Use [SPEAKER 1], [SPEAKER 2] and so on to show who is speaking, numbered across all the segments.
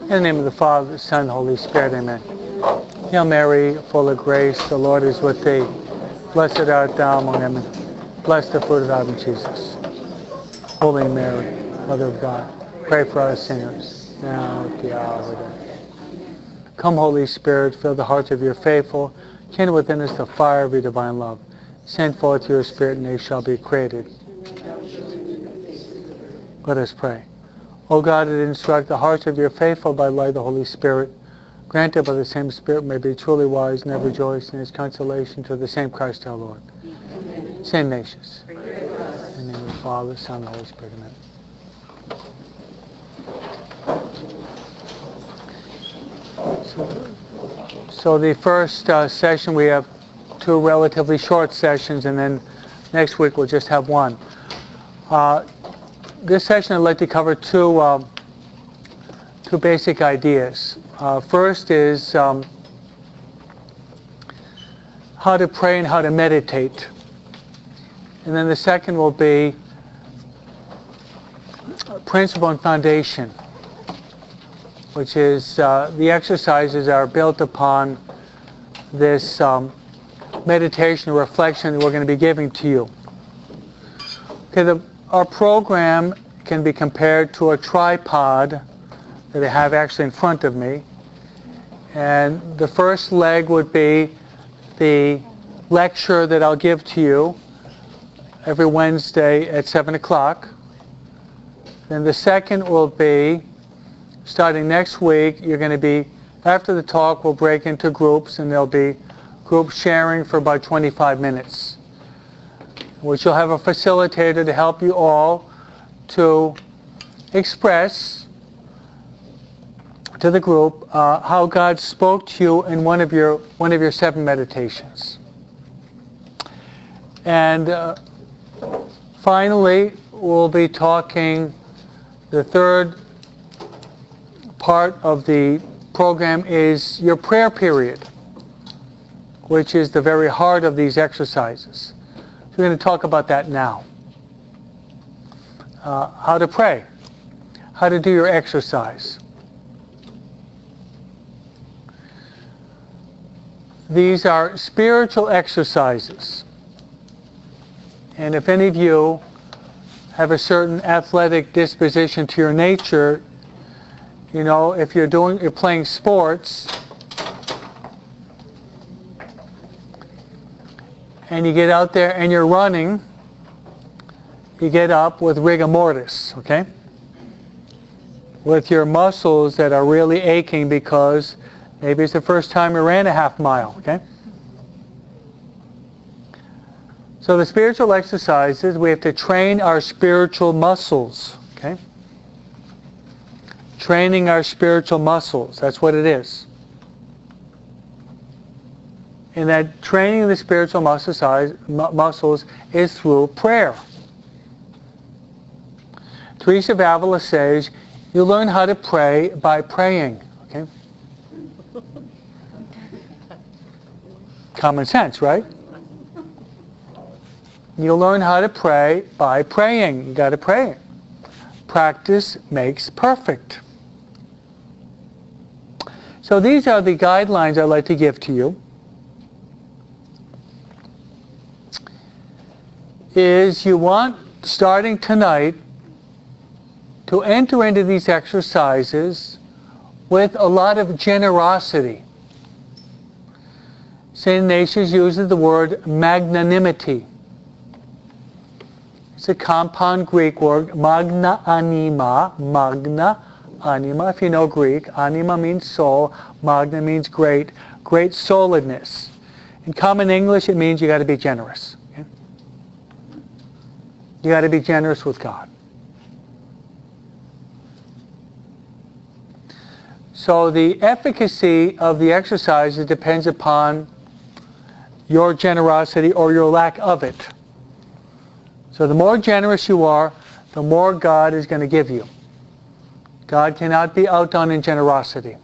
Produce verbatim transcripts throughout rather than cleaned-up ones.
[SPEAKER 1] In the name of the Father, the Son, and the Holy Spirit, amen. Hail Mary, full of grace, the Lord is with thee. Blessed art thou among women. Blessed the fruit of thy womb, Jesus. Holy Mary, Mother of God, pray for us sinners, now and at the hour of our death. Come, Holy Spirit, fill the hearts of your faithful, kindle within us the fire of your divine love. Send forth your Spirit, and they shall be created. Let us pray. O God, that instruct the hearts of your faithful by the light of the Holy Spirit, grant that by the same Spirit may be truly wise and ever rejoice in his consolation through the same Christ our Lord. Saint Ignatius. In the name of the Father, Son, and Holy Spirit, amen. So, so the first uh, session, we have two relatively short sessions, and then next week we'll just have one. Uh, this session I'd like to cover two, uh, two basic ideas. Uh, first is um, how to pray and how to meditate. And then the second will be principle and foundation, which is uh, the exercises are built upon this um, meditation or reflection that we're going to be giving to you. Okay, the, our program can be compared to a tripod that I have actually in front of me. And the first leg would be the lecture that I'll give to you every Wednesday at seven o'clock. Then the second will be, starting next week, you're going to be, after the talk, we'll break into groups, and there'll be group sharing for about twenty-five minutes, which you'll have a facilitator to help you all to express to the group uh, how God spoke to you in one of your one of your seven meditations. And uh, finally, we'll be talking, the third part of the program is your prayer period, which is the very heart of these exercises. So we're going to talk about that now. Uh, how to pray, how to do your exercise. These are spiritual exercises. And if any of you have a certain athletic disposition to your nature, you know, if you're doing, you're playing sports, and you get out there and you're running, you get up with rigor mortis, okay? With your muscles that are really aching because maybe it's the first time you ran a half mile, okay? So the spiritual exercises, we have to train our spiritual muscles, okay? Training our spiritual muscles, that's what it is. And that training of the spiritual muscles is through prayer. Teresa of Avila says, you learn how to pray by praying, okay? Common sense, right? You learn how to pray by praying. You got to pray. Practice makes perfect. So these are the guidelines I'd like to give to you. Is you want, starting tonight, to enter into these exercises with a lot of generosity. Saint Ignatius uses the word magnanimity. It's a compound Greek word, magna anima, magna anima. If you know Greek, anima means soul, magna means great, great souledness. In common English, it means you got to be generous. Okay? You got to be generous with God. So the efficacy of the exercises depends upon your generosity or your lack of it. So the more generous you are, the more God is going to give you. God cannot be outdone in generosity.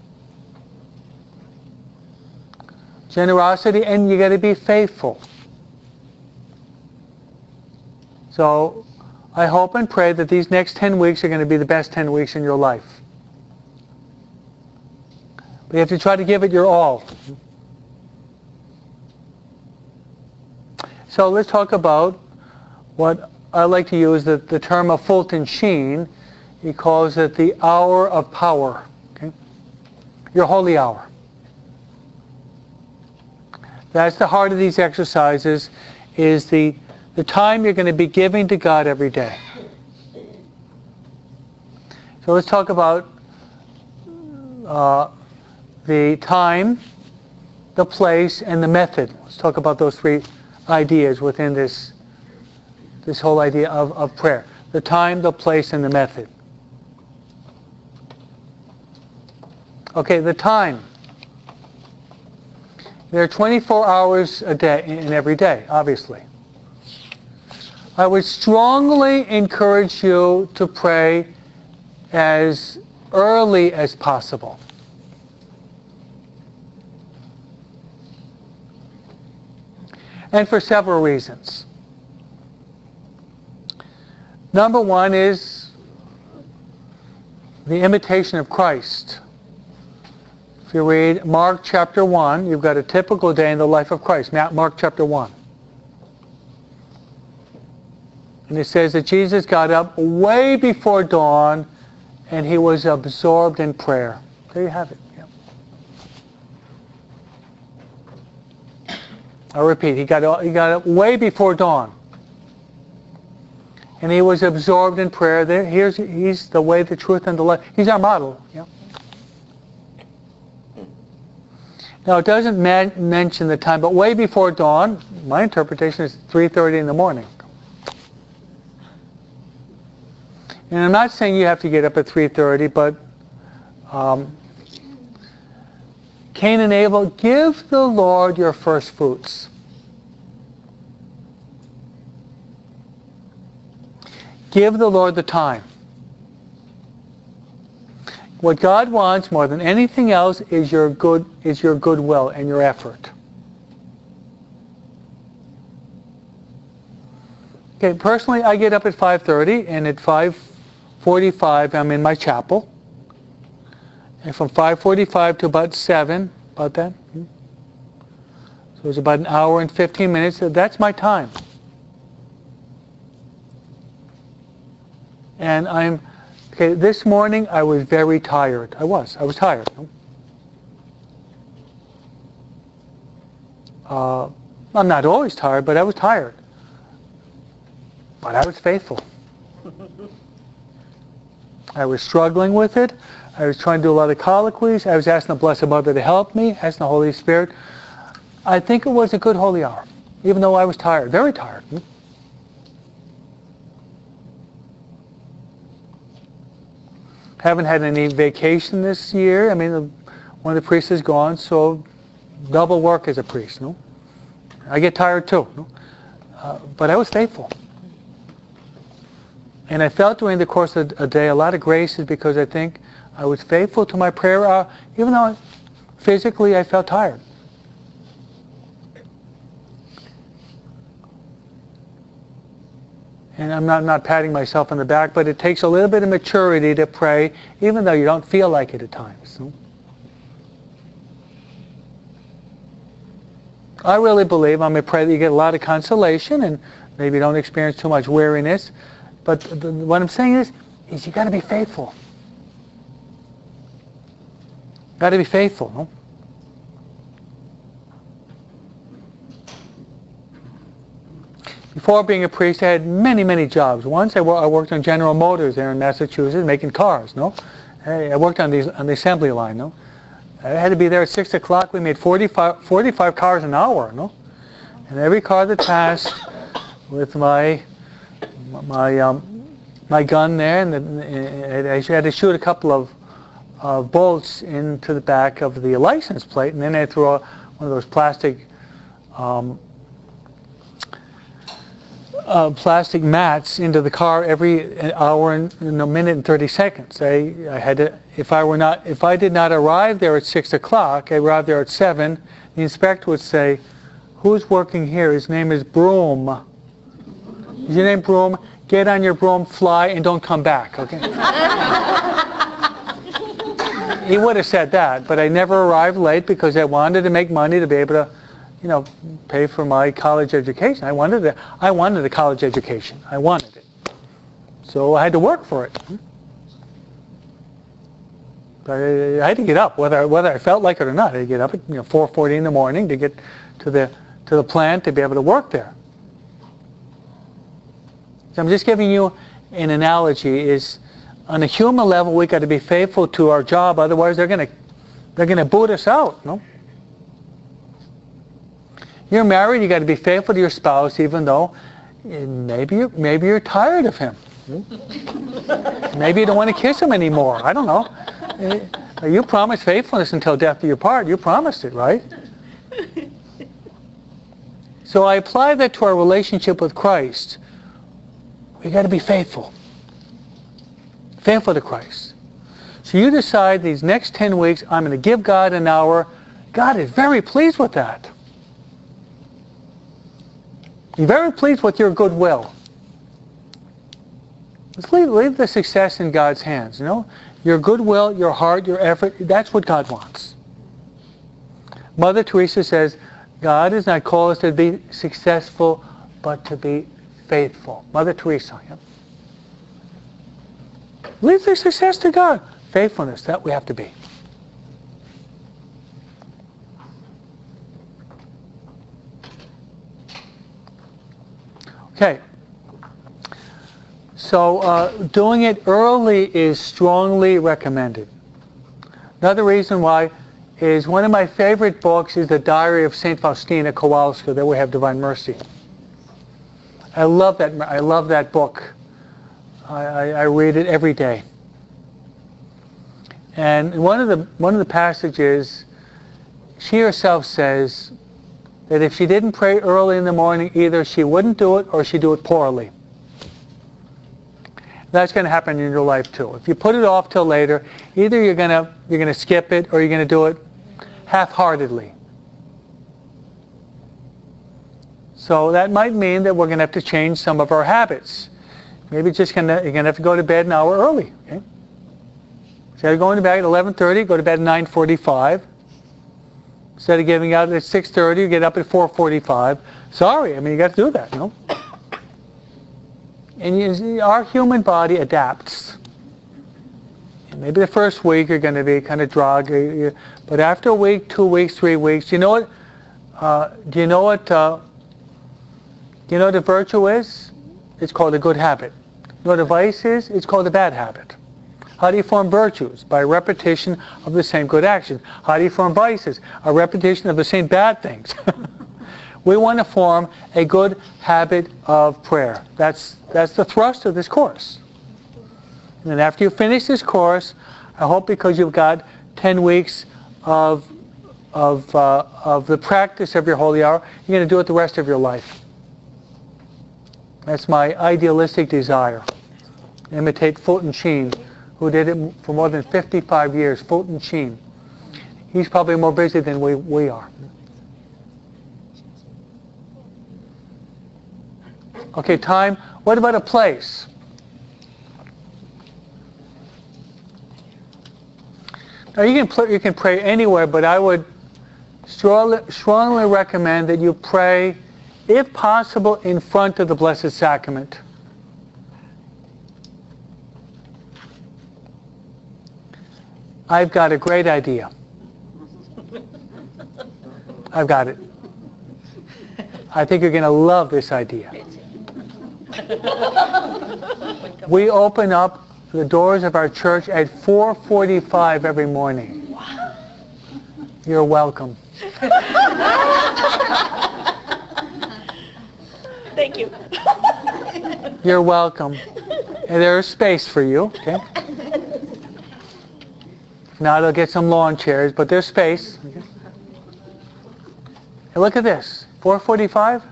[SPEAKER 1] Generosity, and you got to be faithful. So I hope and pray that these next ten weeks are going to be the best ten weeks in your life. But you have to try to give it your all. So let's talk about what I like to use, the, the term of Fulton Sheen. He calls it the hour of power. Okay? Your holy hour. That's the heart of these exercises, is the, the time you're going to be giving to God every day. So let's talk about uh, the time, the place, and the method. Let's talk about those three ideas within this, this whole idea of, of prayer. The time, the place, and the method. Okay, the time. There are twenty-four hours a day in every day, obviously. I would strongly encourage you to pray as early as possible. And for several reasons. Number one is the imitation of Christ. If you read Mark chapter one, you've got a typical day in the life of Christ. Mark chapter one. And it says that Jesus got up way before dawn and he was absorbed in prayer. There you have it. Yeah. I'll repeat, he got, he got up way before dawn. And he was absorbed in prayer. There, here's, he's the way, the truth, and the life. He's our model. Yeah. Now, it doesn't man- mention the time, but way before dawn, my interpretation is three thirty in the morning. And I'm not saying you have to get up at three thirty, but um, Cain and Abel, give the Lord your first fruits. Give the Lord the time. What God wants more than anything else is your good, is your goodwill and your effort. Okay, personally, I get up at five thirty, and at five forty-five, I'm in my chapel. And from five forty-five to about seven, about that. So it's about an hour and fifteen minutes. That's my time. And I'm, okay, this morning I was very tired. I was. I was tired. Uh, I'm not always tired, but I was tired. But I was faithful. I was struggling with it. I was trying to do a lot of colloquies. I was asking the Blessed Mother to help me, asking the Holy Spirit. I think it was a good holy hour, even though I was tired, very tired. Haven't had any vacation this year. I mean, one of the priests is gone, so double work as a priest. No, I get tired too. No? Uh, but I was faithful. And I felt during the course of a day a lot of graces because I think I was faithful to my prayer hour, even though physically I felt tired. And I'm not, not patting myself on the back, but it takes a little bit of maturity to pray, even though you don't feel like it at times. No? I really believe, I'm going to pray that you get a lot of consolation and maybe you don't experience too much weariness. But the, what I'm saying is, is you got to be faithful. Got to be faithful. No? Before being a priest, I had many, many jobs. Once I, wor- I worked on General Motors there in Massachusetts, making cars. No, hey, I worked on these on the assembly line. No, I had to be there at six o'clock. We made forty-five, forty-five cars an hour. No, and every car that passed, with my my um, my gun there, and, the, and I had to shoot a couple of uh, bolts into the back of the license plate, and then I threw a, one of those plastic. Um, Uh, plastic mats into the car every hour and a minute and thirty seconds. I, I had to, if I were not, if I did not arrive there at six o'clock, I arrived there at seven. The inspector would say, "Who's working here? His name is Broom. Is your name Broom? Get on your broom, fly, and don't come back." Okay. he would have said that, but I never arrived late because I wanted to make money to be able to, you know, pay for my college education. I wanted a, I wanted a college education. I wanted it. So I had to work for it. But I, I had to get up, whether whether I felt like it or not. I had to get up at you know four forty in the morning to get to the to the plant to be able to work there. So I'm just giving you an analogy. Is on a human level, we got to be faithful to our job. Otherwise, they're gonna they're gonna boot us out. No. You're married. You got to be faithful to your spouse, even though maybe you maybe you're tired of him. Maybe you don't want to kiss him anymore. I don't know. You promised faithfulness until death do you part. You promised it, right? So I apply that to our relationship with Christ. We got to be faithful. Faithful to Christ. So you decide these next ten weeks, I'm going to give God an hour. God is very pleased with that. He's very pleased with your goodwill. Let's leave, leave the success in God's hands. You know, your goodwill, your heart, your effort, that's what God wants. Mother Teresa says, God has not called us to be successful, but to be faithful. Mother Teresa. Yeah? Leave the success to God. Faithfulness, that we have to be. Okay. So uh, doing it early is strongly recommended. Another reason why is one of my favorite books is the Diary of Saint Faustina Kowalska. There we have Divine Mercy. I love that. I love that book. I, I, I read it every day. And one of the one of the passages, she herself says that if she didn't pray early in the morning, either she wouldn't do it or she'd do it poorly. That's going to happen in your life too. If you put it off till later, either you're going to you're going to skip it or you're going to do it half-heartedly. So that might mean that we're going to have to change some of our habits. Maybe just going to you're going to have to go to bed an hour early. Okay? Instead of going to bed at eleven thirty, go to bed at nine forty-five. Instead of getting out at six thirty, you get up at four forty-five. Sorry, I mean you got to do that, you know. And you, our human body adapts. And maybe the first week you're going to be kind of druggy, but after a week, two weeks, three weeks, you know what? Uh, do you know what? Uh, do you know what a virtue is? It's called a good habit. You know what a vice is? It's called a bad habit. How do you form virtues? By repetition of the same good actions. How do you form vices? A repetition of the same bad things. We want to form a good habit of prayer. That's that's the thrust of this course. And then after you finish this course, I hope because you've got ten weeks of of uh, of the practice of your holy hour, you're going to do it the rest of your life. That's my idealistic desire. Imitate Fulton Sheen, who did it for more than fifty-five years. Fulton Sheen. He's probably more busy than we, we are. Okay, time. What about a place? Now you can pl- you can pray anywhere, but I would strongly, strongly recommend that you pray, if possible, in front of the Blessed Sacrament. I've got a great idea. I've got it. I think you're going to love this idea. We open up the doors of our church at four forty-five every morning. You're welcome.
[SPEAKER 2] Thank you.
[SPEAKER 1] You're welcome. And there's space for you. Okay. Now they'll get some lawn chairs, but there's space. Okay. And look at this. four forty-five.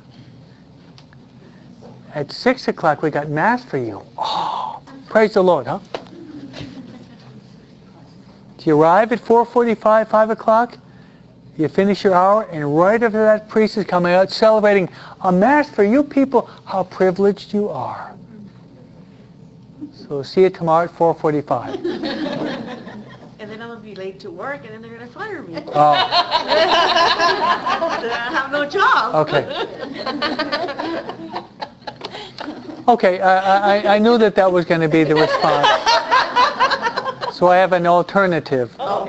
[SPEAKER 1] At six o'clock, we got Mass for you. Oh, praise the Lord, huh? You arrive at four forty-five, five o'clock, you finish your hour, and right after that, priest is coming out celebrating a Mass for you people. How privileged you are. So see you tomorrow at four forty-five.
[SPEAKER 2] And then on to be late to work, and then they're going to fire me.
[SPEAKER 1] Oh.
[SPEAKER 2] I have no job.
[SPEAKER 1] Okay. Okay, I, I, I knew that that was going to be the response. So I have an alternative.
[SPEAKER 2] Oh.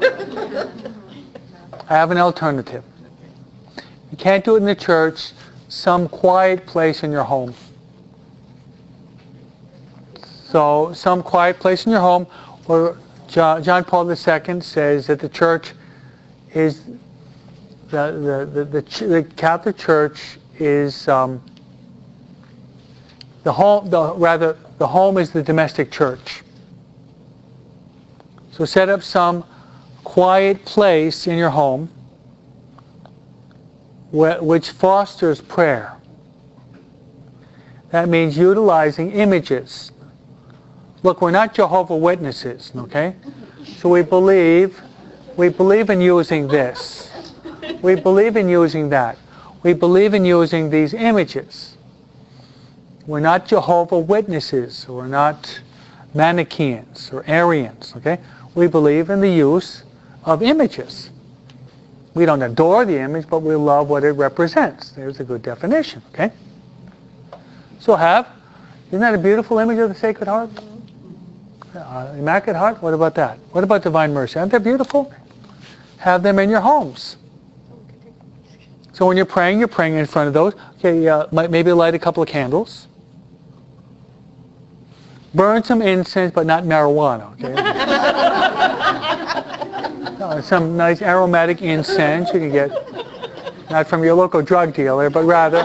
[SPEAKER 1] I have an alternative. You can't do it in the church, some quiet place in your home. So some quiet place in your home where John, John Paul the Second says that the church is, the, the, the, the, the Catholic Church is, um, the home, the, rather, the home is the domestic church. So set up some quiet place in your home wh- which fosters prayer. That means utilizing images. Look, we're not Jehovah's Witnesses, okay? So we believe, we believe in using this. We believe in using that. We believe in using these images. We're not Jehovah's Witnesses. We're not Manichaeans or Arians, okay? We believe in the use of images. We don't adore the image, but we love what it represents. There's a good definition, okay? So have, isn't that a beautiful image of the Sacred Heart? Uh, Immaculate Heart? What about that? What about Divine Mercy? Aren't they beautiful? Have them in your homes. So when you're praying, you're praying in front of those. Okay, uh, maybe light a couple of candles. Burn some incense, but not marijuana, okay? uh, some nice aromatic incense you can get, not from your local drug dealer, but rather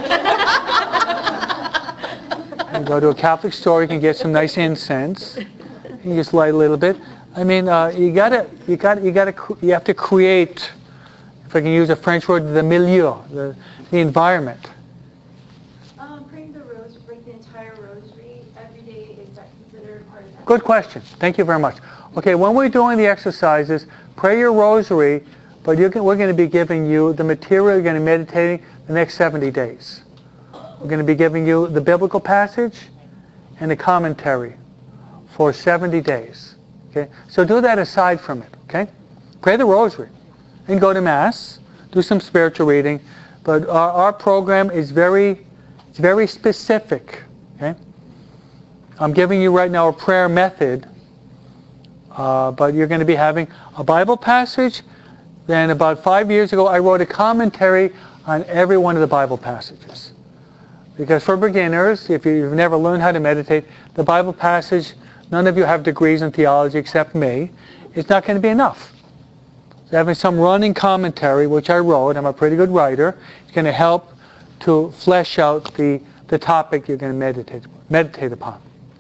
[SPEAKER 1] you go to a Catholic store, you can get some nice incense. You just light a little bit. I mean, uh, you gotta, you got, you gotta, you have to create, if I can use a French word, the milieu, the, the environment.
[SPEAKER 3] Um, praying the rosary, like the entire rosary every day, is that considered part of that?
[SPEAKER 1] Good question. Thank you very much. Okay, when we're doing the exercises, pray your rosary, but you can, we're going to be giving you the material you're going to be meditating the next seventy days. We're going to be giving you the biblical passage and the commentary for seventy days. Okay, so do that aside from it. Okay, pray the rosary and go to Mass, do some spiritual reading, but our, our program is very, it's very specific. Okay, I'm giving you right now a prayer method, uh, but you're going to be having a Bible passage. Then about five years ago, I wrote a commentary on every one of the Bible passages. Because for beginners, if you've never learned how to meditate, the Bible passage, none of you have degrees in theology except me, it's not going to be enough. So having some running commentary, which I wrote, I'm a pretty good writer, it's going to help to flesh out the, the topic you're going to meditate, meditate upon.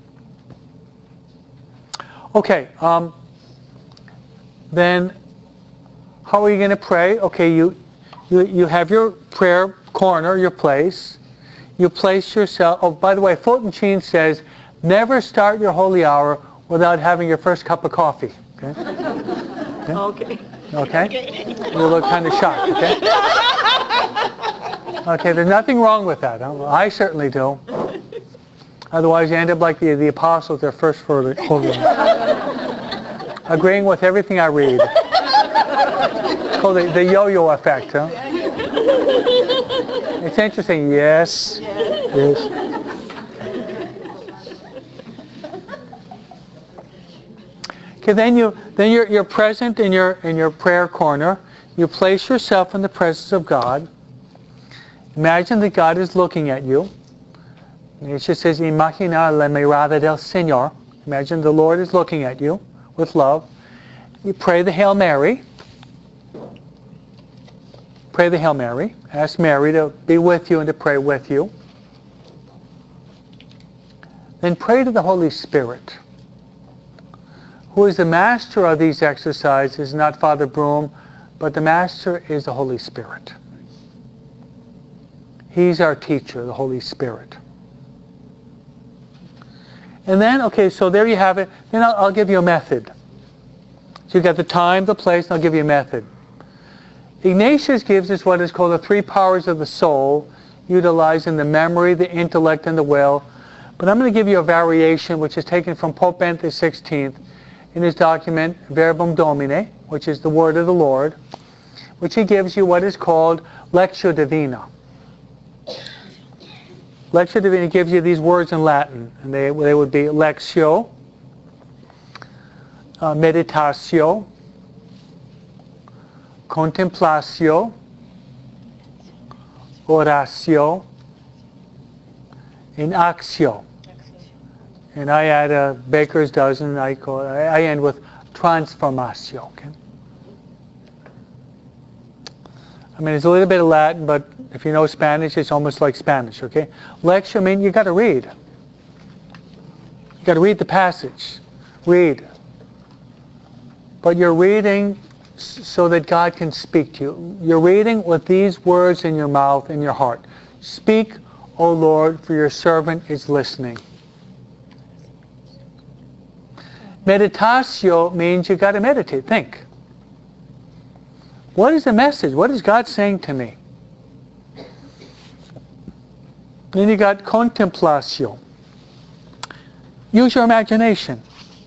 [SPEAKER 1] Okay, um, then how are you going to pray? Okay, you, you, you have your prayer corner, your place. You place yourself, oh, by the way, Fulton Sheen says, never start your holy hour without having your first cup of coffee. Okay?
[SPEAKER 2] Okay.
[SPEAKER 1] Okay? You look kind of shocked, okay? Okay, there's nothing wrong with that. I certainly do. Otherwise, you end up like the, the apostles, their first holy hour. Agreeing with everything I read. It's called the, the yo-yo effect, huh? It's interesting. Yes. Yes. Okay, then you then you're you're present in your in your prayer corner. You place yourself in the presence of God. Imagine that God is looking at you. It just says, "Imagina la mirada del Señor." Imagine the Lord is looking at you with love. You pray the Hail Mary. Pray the Hail Mary. Ask Mary to be with you and to pray with you. Then pray to the Holy Spirit, who is the master of these exercises, not Father Broom, but the master is the Holy Spirit. He's our teacher, the Holy Spirit. And then, okay, so there you have it. Then I'll, I'll give you a method. So you've got the time, the place, and I'll give you a method. Ignatius gives us what is called the three powers of the soul, utilizing the memory, the intellect, and the will. But I'm going to give you a variation which is taken from Pope Benedict the sixteenth. in his document Verbum Domini, which is the word of the Lord, which he gives you what is called Lectio Divina. Lectio Divina gives you these words in Latin, and they, they would be Lectio, uh, Meditatio, Contemplatio, Oratio, and Actio. And I add a baker's dozen, I call it, I end with Transformatio, okay? I mean, it's a little bit of Latin, but if you know Spanish, it's almost like Spanish, okay? Lecture, I mean, you got to read. You got to read the passage. Read. But you're reading so that God can speak to you. You're reading with these words in your mouth, in your heart. Speak, O Lord, for your servant is listening. Meditatio means you got to meditate, think. What is the message? What is God saying to me? Then you got contemplatio. Use your imagination.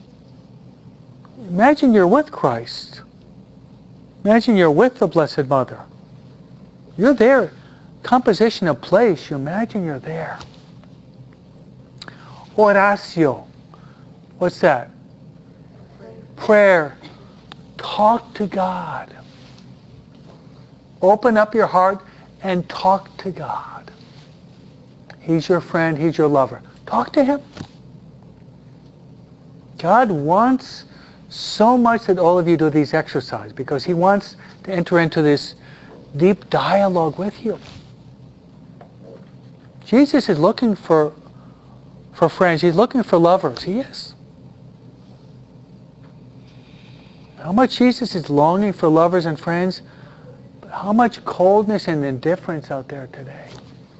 [SPEAKER 1] Imagine you're with Christ. Imagine you're with the Blessed Mother. You're there. Composition of place. You imagine you're there. Oratio. What's that? Prayer. Talk to God. Open up your heart and talk to God. He's your friend. He's your lover. Talk to Him. God wants so much that all of you do these exercises because He wants to enter into this deep dialogue with you. Jesus is looking for, for friends. He's looking for lovers. He is. How much Jesus is longing for lovers and friends, but how much coldness and indifference out there today.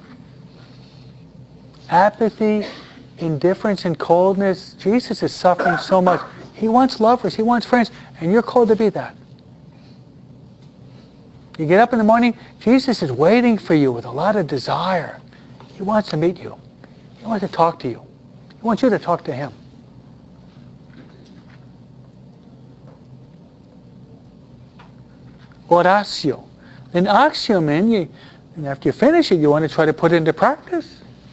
[SPEAKER 1] Apathy, indifference, and coldness. Jesus is suffering so much. He wants lovers. He wants friends. And you're called to be that. You get up in the morning, Jesus is waiting for you with a lot of desire. He wants to meet you. He wants to talk to you. He wants you to talk to Him. Oratio. Then actio, man, you, and after you finish it, you want to try to put it into practice.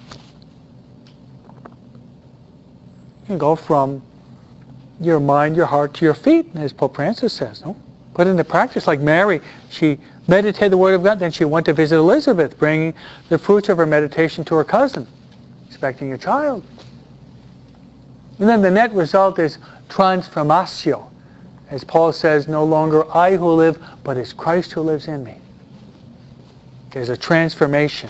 [SPEAKER 1] You can go from your mind, your heart, to your feet, as Pope Francis says, no? Put it into practice, like Mary. She meditated the Word of God, then she went to visit Elizabeth, bringing the fruits of her meditation to her cousin, expecting a child. And then the net result is transformatio. As Paul says, no longer I who live, but it's Christ who lives in me. There's a transformation.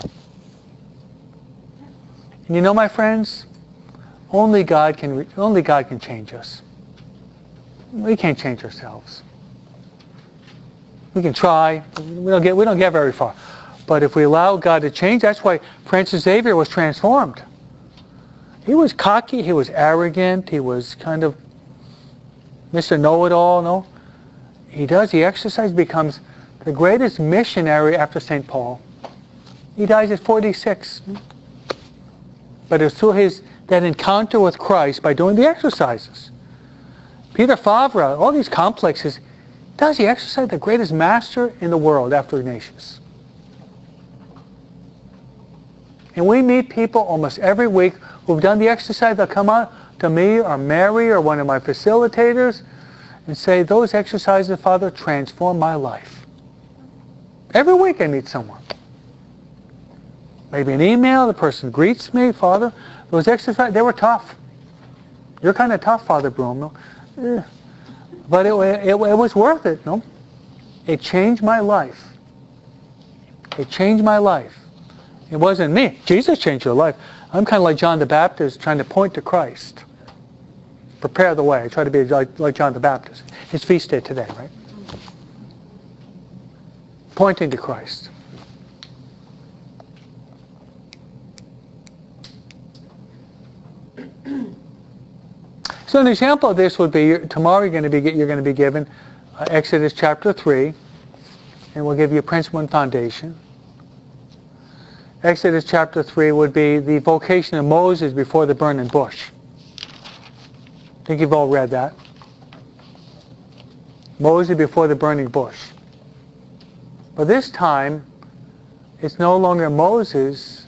[SPEAKER 1] And you know, my friends, only God can only God can change us. We can't change ourselves. We can try. We don't get we don't get very far. But if we allow God to change, that's why Francis Xavier was transformed. He was cocky. He was arrogant. He was kind of Mister Know-it-all, no? He does, he exercises, becomes the greatest missionary after Saint Paul. He dies at forty-six. But it was through his, that encounter with Christ by doing the exercises. Peter Favre, all these complexes, does he exercise the greatest master in the world after Ignatius. And we meet people almost every week who've done the exercise. They'll come out to me or Mary or one of my facilitators and say, those exercises, Father, transform my life. Every week I meet someone. Maybe an email, the person greets me, Father, those exercises, they were tough. You're kind of tough, Father Broom. Eh. But it, it, it was worth it, no? It changed my life. It changed my life. It wasn't me. Jesus changed your life. I'm kind of like John the Baptist trying to point to Christ. Prepare the way. I try to be like, like John the Baptist. His feast day today, right? Pointing to Christ. So an example of this would be, tomorrow you're going to be, you're going to be given uh, Exodus chapter three, and we'll give you a principle and foundation. Exodus chapter three would be the vocation of Moses before the burning bush. I think you've all read that. Moses before the burning bush. But this time, it's no longer Moses,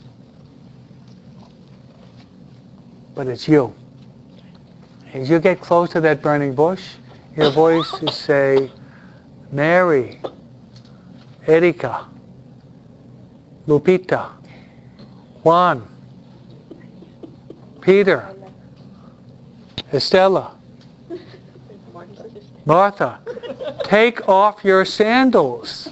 [SPEAKER 1] but it's you. As you get close to that burning bush, your voice is say, Mary, Erika, Lupita, Juan, Peter, Estella, Martha, take off your sandals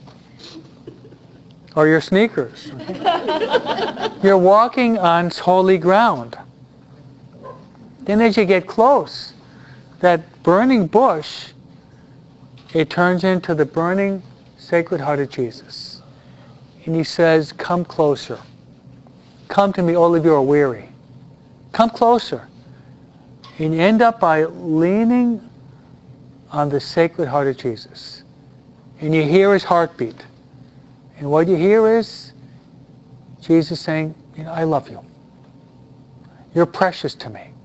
[SPEAKER 1] or your sneakers. You're walking on holy ground. Then as you get close, that burning bush, it turns into the burning Sacred Heart of Jesus. And he says, come closer. Come to me, all of you are weary. Come closer. And you end up by leaning on the Sacred Heart of Jesus. And you hear his heartbeat. And what you hear is Jesus saying, you know, I love you. You're precious to me.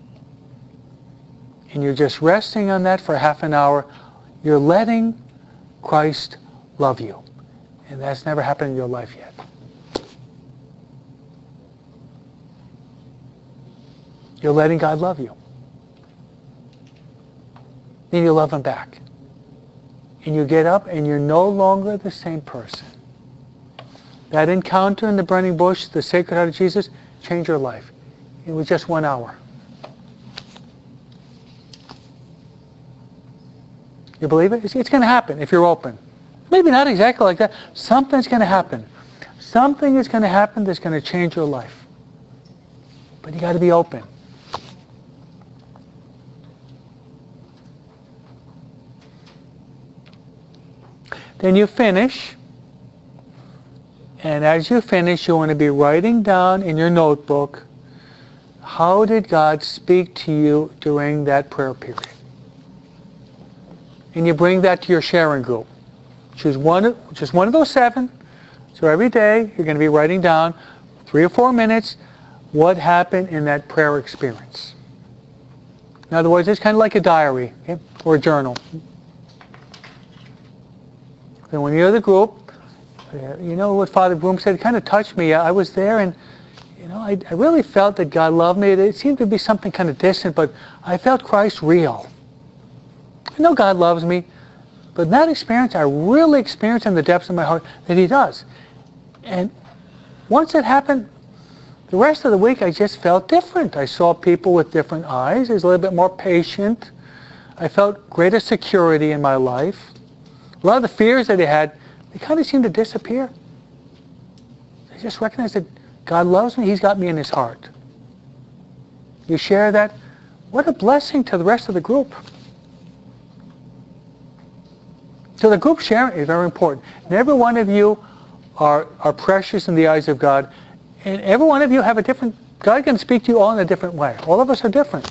[SPEAKER 1] And you're just resting on that for half an hour. You're letting Christ love you. And that's never happened in your life yet. You're letting God love you. Then you love him back. And you get up and you're no longer the same person. That encounter in the burning bush, the Sacred Heart of Jesus, changed your life. It was just one hour. You believe it? It's, it's going to happen if you're open. Maybe not exactly like that. Something's going to happen. Something is going to happen that's going to change your life. But you got to be open. Then you finish. And as you finish, you want to be writing down in your notebook, how did God speak to you during that prayer period? And you bring that to your sharing group. Choose one, just one of those seven. So every day you're going to be writing down three or four minutes what happened in that prayer experience. In other words, it's kind of like a diary, okay, or a journal. And when you're the group, you know what Father Broom said, it kind of touched me. I was there and, you know, I, I really felt that God loved me. It seemed to be something kind of distant, but I felt Christ real. I know God loves me, but in that experience, I really experienced in the depths of my heart that he does. And once it happened, the rest of the week I just felt different. I saw people with different eyes. I was a little bit more patient. I felt greater security in my life. A lot of the fears that I had, they kind of seemed to disappear. I just recognized that God loves me. He's got me in his heart. You share that. What a blessing to the rest of the group. So the group sharing is very important. And every one of you are, are precious in the eyes of God. And every one of you have a different, God can speak to you all in a different way. All of us are different.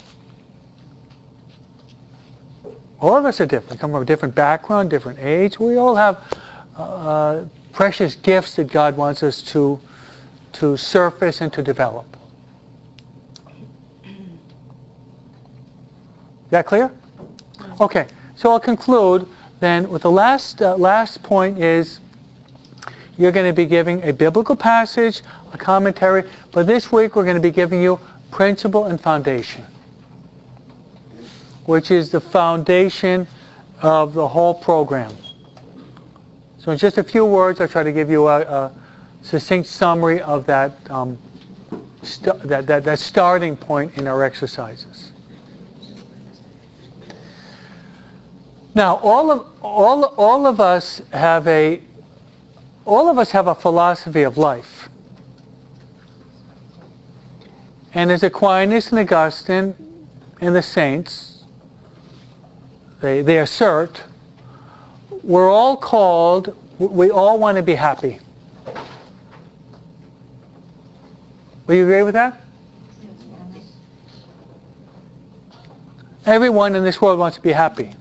[SPEAKER 1] All of us are different. We come from a different background, different age. We all have uh, precious gifts that God wants us to, to surface and to develop. Is that clear? Okay, so I'll conclude then with the last, uh, last point is you're going to be giving a biblical passage, a commentary, but this week we're going to be giving you principle and foundation, which is the foundation of the whole program. So in just a few words, I'll try to give you a, a succinct summary of that, um, st- that, that, that starting point in our exercises. Now, all of, all, all of us have a, all of us have a philosophy of life. And as Aquinas and Augustine and the saints, They, they assert, we're all called, we all want to be happy. Will you agree with that? Everyone in this world wants to be happy.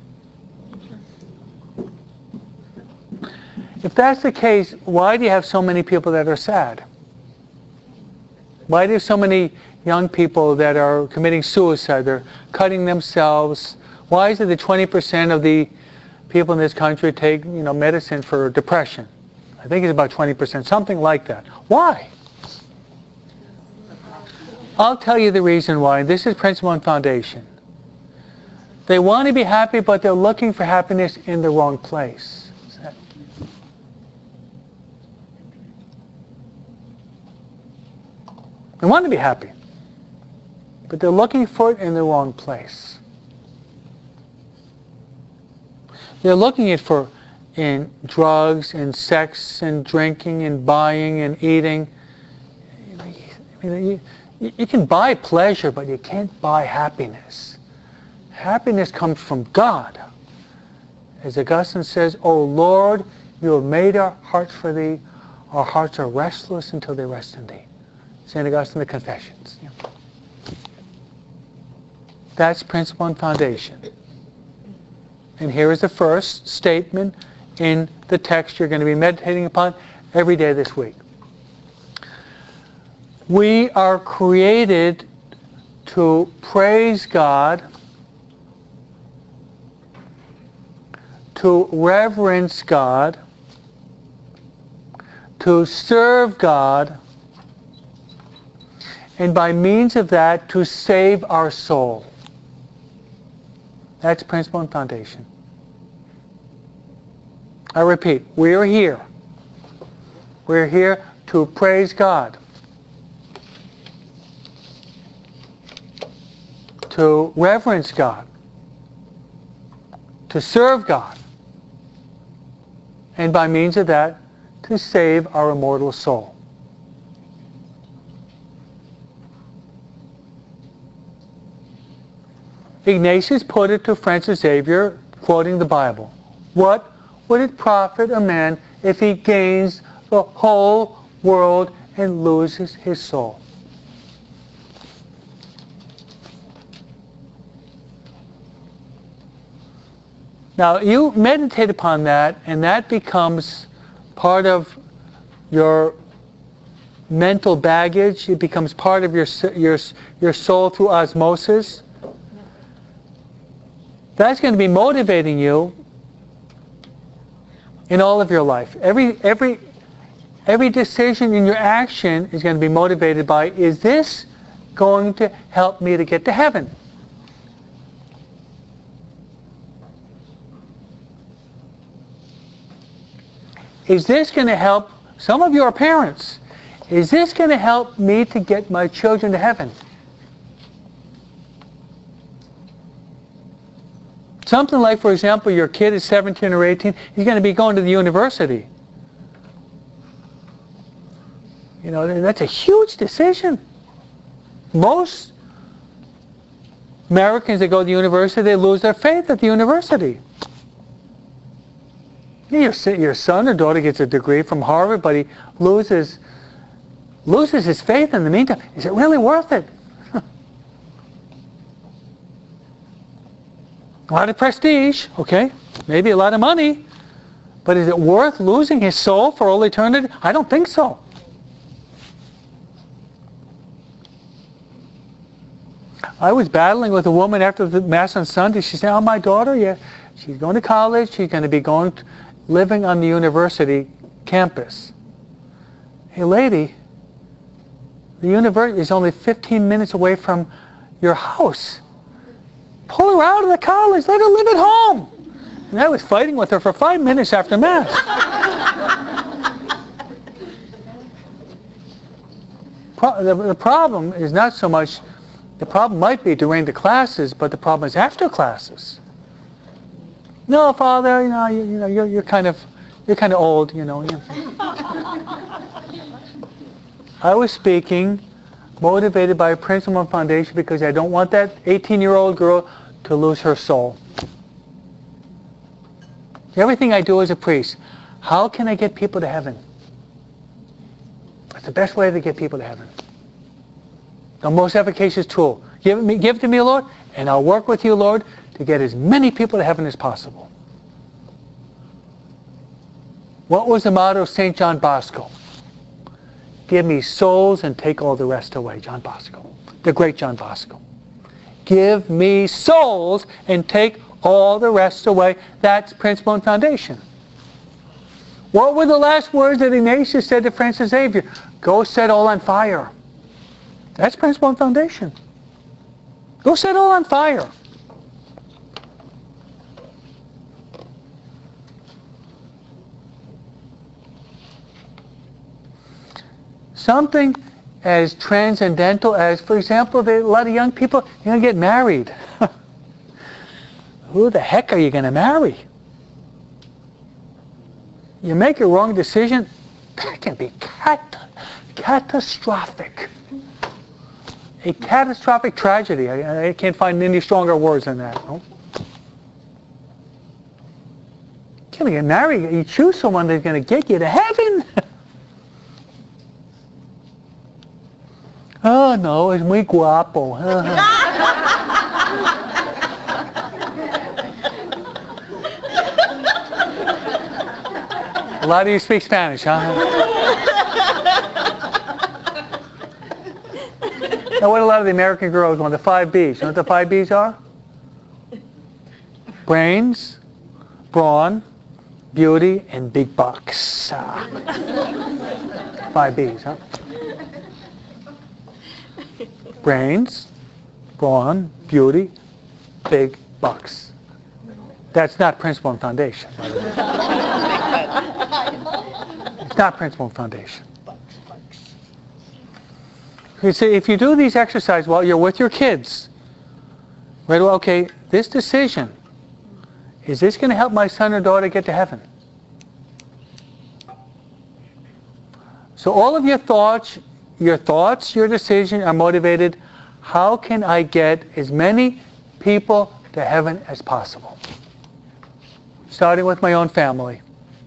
[SPEAKER 1] If that's the case, why do you have so many people that are sad? Why do you have so many young people that are committing suicide? They're cutting themselves. Why is it that twenty percent of the people in this country take, you know, medicine for depression. I think it's about twenty percent, something like that. Why? I'll tell you the reason why. This is Principle and Foundation. They want to be happy, but they're looking for happiness in the wrong place. They want to be happy, but they're looking for it in the wrong place. They're looking it for in drugs and sex and drinking and buying and eating. I mean, you, you can buy pleasure, but you can't buy happiness. Happiness comes from God. As Augustine says, "O Lord, you have made our hearts for thee. Our hearts are restless until they rest in thee." Saint Augustine, the Confessions. Yeah. That's Principle and Foundation. And here is the first statement in the text you're going to be meditating upon every day this week. We are created to praise God, to reverence God, to serve God, and by means of that to save our soul. That's Principle and Foundation. I repeat, we are here. We're here to praise God, to reverence God, to serve God, and by means of that, to save our immortal soul. Ignatius put it to Francis Xavier, quoting the Bible. What would it profit a man if he gains the whole world and loses his soul? Now, you meditate upon that, and that becomes part of your mental baggage. It becomes part of your your your soul through osmosis. That's going to be motivating you in all of your life. Every every every decision in your action is going to be motivated by, is this going to help me to get to heaven? Is this going to help, some of you are parents, is this going to help me to get my children to heaven? Something like, for example, your kid is seventeen or eighteen, he's going to be going to the university. You know, that's a huge decision. Most Americans that go to the university, they lose their faith at the university. Your, your son or daughter gets a degree from Harvard, but he loses, loses his faith in the meantime. Is it really worth it? A lot of prestige, okay, maybe a lot of money, but is it worth losing his soul for all eternity? I don't think so. I was battling with a woman after the Mass on Sunday. She said, "Oh, my daughter, yeah, she's going to college. She's going to be going, to, living on the university campus." Hey, lady, the university is only fifteen minutes away from your house. Pull her out of the college. Let her live at home. And I was fighting with her for five minutes after Mass. Pro- the, the problem is not so much, the problem might be during the classes, but the problem is after classes. No, Father, you know, you, you know, you're, you're kind of, you're kind of old, you know. I was speaking motivated by a Principle and Foundation because I don't want that eighteen-year-old girl to lose her soul. Everything I do as a priest, how can I get people to heaven? That's the best way to get people to heaven. The most efficacious tool. Give it, me, give it to me, Lord, and I'll work with you, Lord, to get as many people to heaven as possible. What was the motto of Saint John Bosco? Give me souls and take all the rest away. John Bosco. The great John Bosco. Give me souls and take all the rest away. That's principle and foundation. What were the last words that Ignatius said to Francis Xavier? Go set all on fire. That's principle and foundation. Go set all on fire. Something as transcendental as, for example, the, a lot of young people, you're going to get married. Who the heck are you going to marry? You make a wrong decision, that can be cat catastrophic. A catastrophic tragedy. I, I can't find any stronger words than that. No? You're going to get married. You choose someone that's going to get you to heaven. Oh, no, es muy guapo. A lot of you speak Spanish, huh? Now, what a lot of the American girls want, the five B's. You know what the five B's are? Brains, brawn, beauty, and big bucks. Ah. Five B's, huh? Brains, brawn, beauty, big bucks. That's not principle and foundation, by the way. It's not principle and foundation. You see, if you do these exercises while you're with your kids, right? Well, okay, this decision, is this going to help my son or daughter get to heaven? So all of your thoughts, your thoughts, your decision are motivated, how can I get as many people to heaven as possible? Starting with my own family.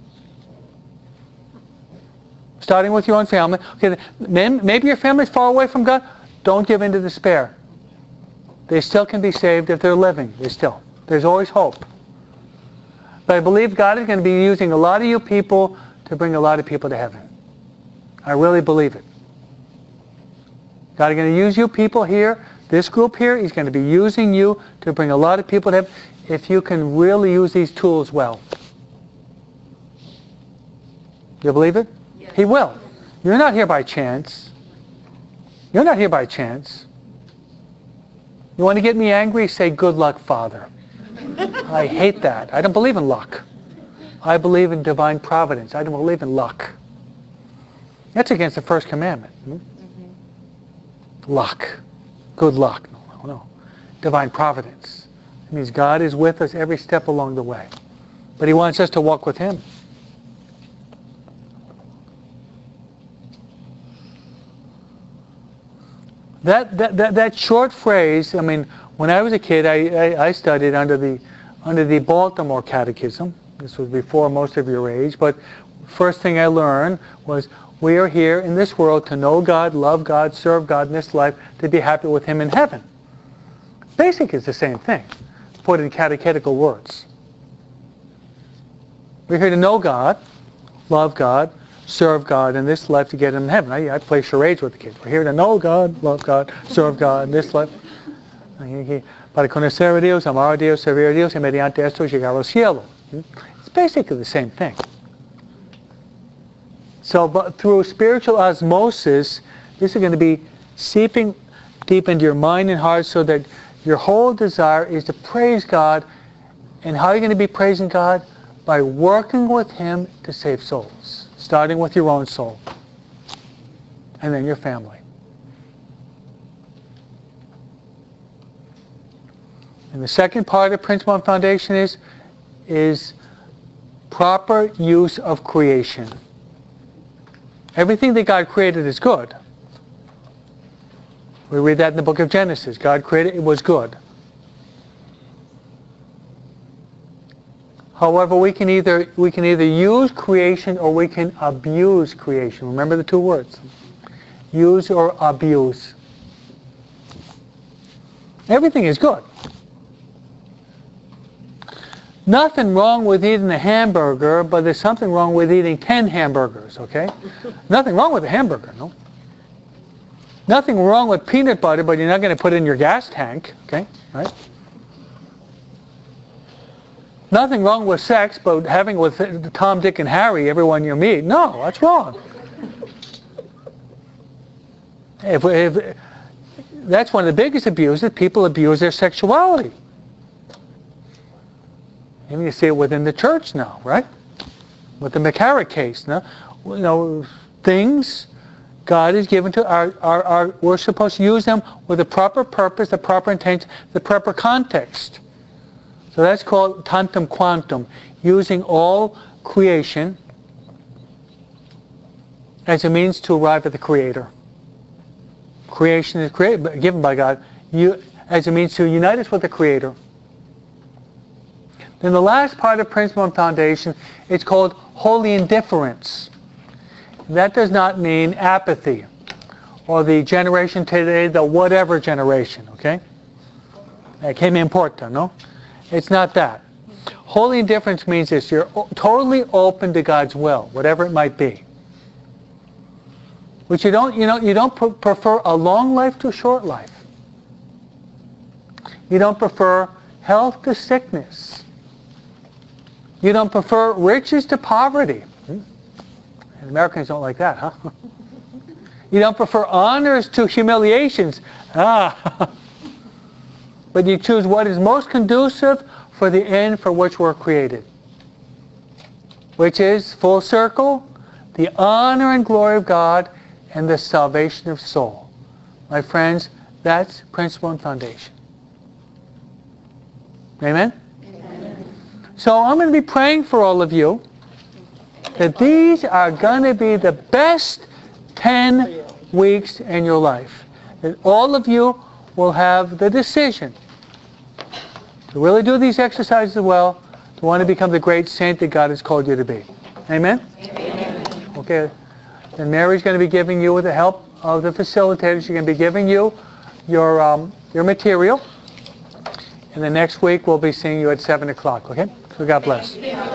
[SPEAKER 1] Starting with your own family. Okay, maybe your family's far away from God. Don't give in to despair. They still can be saved if they're living. They still. There's always hope. But I believe God is going to be using a lot of you people to bring a lot of people to heaven. I really believe it. God is going to use you people here, this group here. He's going to be using you to bring a lot of people to heaven if you can really use these tools well. You believe it? Yes. He will. You're not here by chance. You're not here by chance. You want to get me angry? Say, good luck, Father. I hate that. I don't believe in luck. I believe in divine providence. I don't believe in luck. That's against the first commandment. Hmm? Mm-hmm. Luck. Good luck. No, no, no. Divine providence. It means God is with us every step along the way. But He wants us to walk with Him. That, that, that, that short phrase, I mean, when I was a kid, I, I, I studied under the, under the Baltimore Catechism. This was before most of your age, but first thing I learned was we are here in this world to know God, love God, serve God in this life, to be happy with Him in heaven. Basically, it's the same thing, put in catechetical words. We're here to know God, love God, serve God in this life to get Him in heaven. I, I play charades with the kids. We're here to know God, love God, serve God in this life. Para conocer a Dios, amar a Dios, servir a Dios, y mediante esto llegar al cielo. It's basically the same thing. So, but through spiritual osmosis, this is going to be seeping deep into your mind and heart so that your whole desire is to praise God. And how are you going to be praising God? By working with Him to save souls. Starting with your own soul. And then your family. And the second part of principle and foundation is, is proper use of creation. Everything that God created is good. We read that in the book of Genesis. God created, it was good. However, we can either we can either use creation or we can abuse creation. Remember the two words. Use or abuse. Everything is good. Nothing wrong with eating a hamburger, but there's something wrong with eating ten hamburgers, okay? Nothing wrong with a hamburger, no? Nothing wrong with peanut butter, but you're not going to put it in your gas tank, okay? Right? Nothing wrong with sex, but having it with Tom, Dick, and Harry, everyone you meet, no, that's wrong. If, if, that's one of the biggest abuses. People abuse their sexuality. Even you see it within the church now, right? With the McCarrick case, no? You know, things God has given to our, our, our, we're supposed to use them with the proper purpose, the proper intention, the proper context. So that's called tantum quantum, using all creation as a means to arrive at the Creator. Creation is created, given by God, you, as a means to unite us with the Creator. Then the last part of Principle and Foundation, it's called holy indifference. That does not mean apathy, or the generation today, the whatever generation, okay? Que me importa, no? It's not that. Holy indifference means this: you're totally open to God's will, whatever it might be. Which you don't, you know, you don't pr- prefer a long life to a short life. You don't prefer health to sickness. You don't prefer riches to poverty. Hmm? And Americans don't like that, huh? You don't prefer honors to humiliations. Ah. But you choose what is most conducive for the end for which we're created. Which is, full circle, the honor and glory of God and the salvation of soul. My friends, that's Principle and Foundation. Amen? Amen. So I'm going to be praying for all of you that these are going to be the best ten weeks in your life. That all of you will have the decision to really do these exercises well, to want to become the great saint that God has called you to be. Amen? Amen. Okay. And Mary's going to be giving you, with the help of the facilitators, she's going to be giving you your um, your material. And the next week we'll be seeing you at seven o'clock. Okay? So God bless.